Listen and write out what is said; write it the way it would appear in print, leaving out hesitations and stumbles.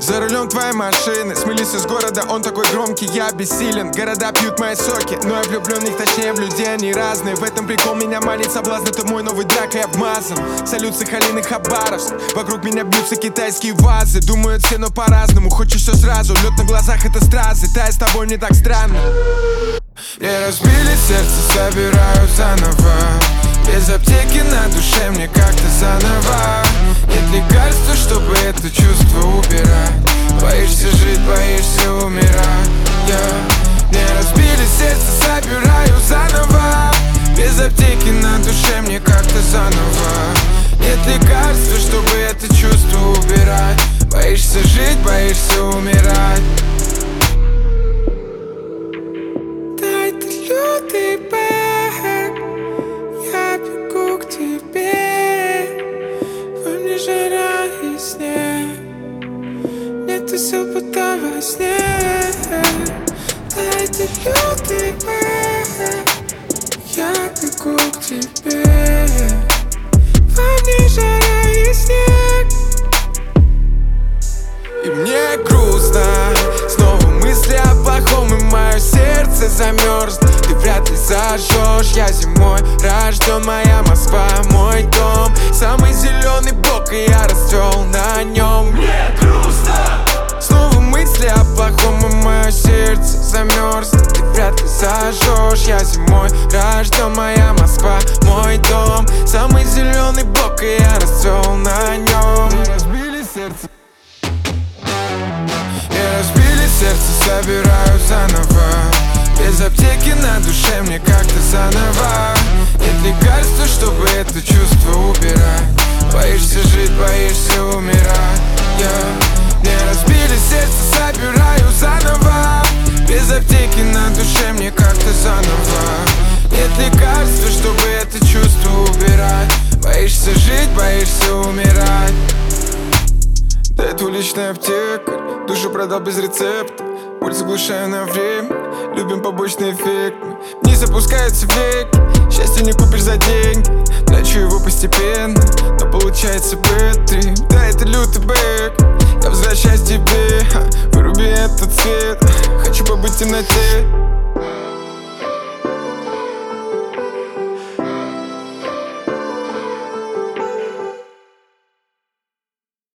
За рулем твоей машины смылись из города, он такой громкий, я бессилен. Города пьют мои соки, но я влюблен в них, точнее в людей, они разные. В этом прикол, меня манит соблазн, это мой новый драк, и обмазан. Салют Сахалин и Хабаровск, вокруг меня бьются китайские вазы. Думают все, но по-разному, хочешь все сразу. Лед на глазах, это стразы, тая с тобой не так странно. Мне разбили сердце, собираю заново. Без аптеки на душе мне как-то заново. Нет лекарства, чтобы это чувство убирать. Боишься жить, боишься умирать, Мне разбили сердце, собираю заново. Без аптеки на душе мне как-то заново. Нет лекарства, чтобы это чувство убирать. Боишься жить, боишься умирать. Дай ты лютый бэк, я бегу к тебе. Во мне жара и снег, нету сил будто во сне. Дай ты лютый бэк, я бегу к тебе. Во мне жара и снег. И мне грустно, снова мысли о плохом, и мое сердце замерзнет. Ты вряд ли зажжешь, я зимой рожден, моя Москва, мой дом. Самый зеленый блок, и я расцвел на нем. Мне грустно. Снова мысли о плохом, и мое сердце замерзнет. Ты вряд ли зажжешь, я зимой рожден, моя Москва, мой дом. Самый зеленый блок, и я расцвел на нем. Мне разбили сердце. Мне разбили сердце, собираю заново. Без аптеки на душе мне как-то заново. Нет лекарства, чтобы это чувство убирать. Боишься жить, боишься умирать, Мне разбили сердце, собираю заново. Без аптеки на душе мне как-то заново. Нет лекарства, чтобы это чувство убирать. Боишься жить, боишься умирать. Да это уличная аптека, душу продал без рецепта. Боль заглушаю на время, любим побочный эффект. Вниз опускается век, счастье не купишь за деньги. Трачу его постепенно, но получается бэд-трип. Да, это